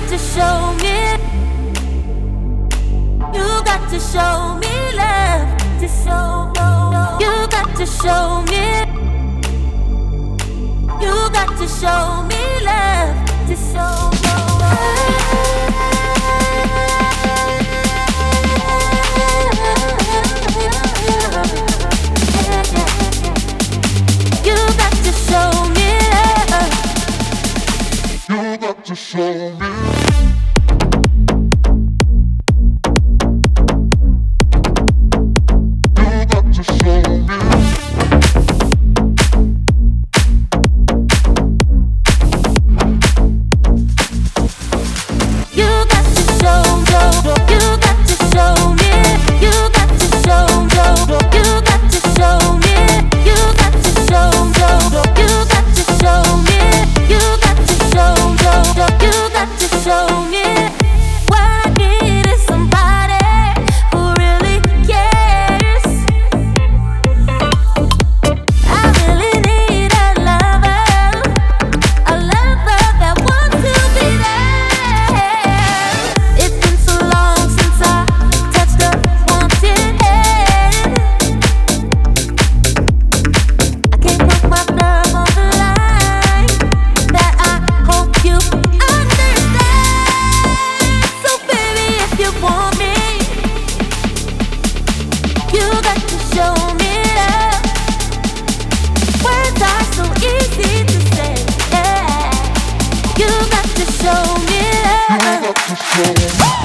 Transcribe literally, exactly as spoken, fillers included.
to show me. You got to show me love. To show, you got to show me. You got to show me love. To show, you got to show me love. You got to show me. Show me love. You got to show me.